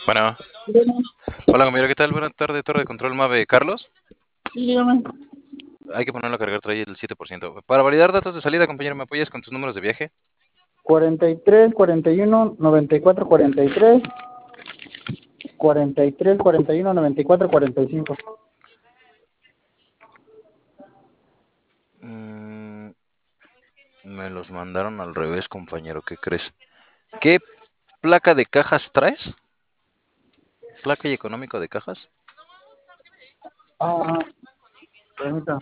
Bueno, Dígame. hola compañero, ¿qué tal? Buenas tardes, Torre de Control Mave. ¿Carlos? Sí, dígame. Hay que ponerlo a cargar, trae el 7%. Para validar datos de salida, compañero, ¿me apoyas con tus números de viaje? 43, 41, 94, 43, 43, 41, 94, 45. Mm, me los mandaron al revés, compañero, ¿qué crees? ¿Qué placa de cajas traes? ¿Placa y económico de cajas? Ah, permita.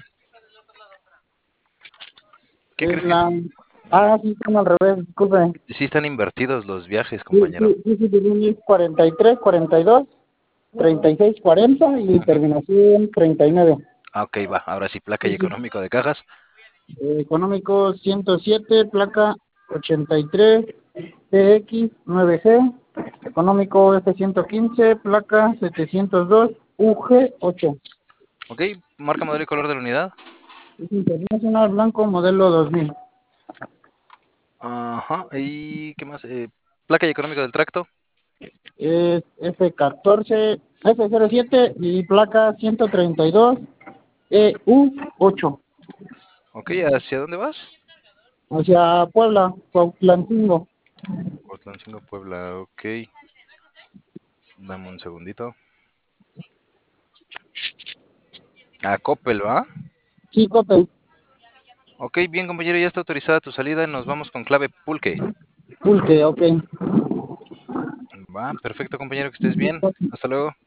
¿Qué Es crees que la... Ah, sí, están al revés, disculpe. sí están invertidos los viajes, Sí, compañero? sí, sí, sí, sí, es 43, 42, 36, 40 y Ujú. terminación 39. Ah, ok, va. Ahora sí, placa y Sí, sí. económico de cajas. Económico 107, placa 83, TX 9G. Económico F115, placa 702, UG8. Ok, marca, modelo y color de la unidad. Es internacional blanco modelo 2000. Ajá, ¿y qué más? Placa y económico del tracto. Es F14, F07 y placa 132 EU8. Ok, ¿hacia dónde vas? Hacia Puebla, Cuautlancingo. Portland, Puebla, ok. Dame un segundito. A Coppel, ¿va? Sí, Coppel. Ok, bien, compañero, ya está autorizada tu salida. Nos vamos con clave pulque. Pulque, ok. Va, perfecto, compañero, que estés bien. Hasta luego.